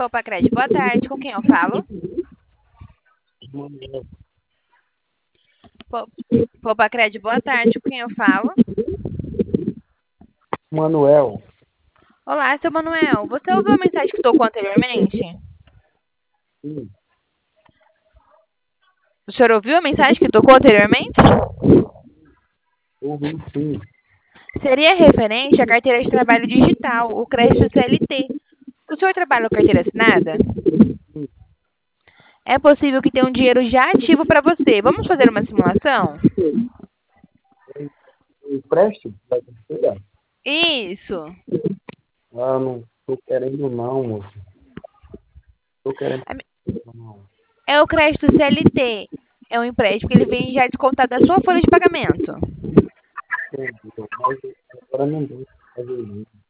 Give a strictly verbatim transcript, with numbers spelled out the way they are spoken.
Poupa Crédito, boa tarde. Com quem eu falo? Manuel. Po- Poupa Crédito, boa tarde. Com quem eu falo? Manuel. Olá, seu Manuel. Você ouviu a mensagem que tocou anteriormente? Sim, O senhor ouviu a mensagem que tocou anteriormente? ouvi sim. Seria referente à carteira de trabalho digital, o crédito C L T. O senhor trabalha com carteira assinada? É possível que tenha um dinheiro já ativo para você. Vamos fazer uma simulação? Empréstimo da carteira? Isso. Ah, não tô querendo não, moço. Tô querendo não. É o crédito C L T. É um empréstimo que ele vem já descontado da sua folha de pagamento. Entendeu? Mas agora não deu pra fazer isso.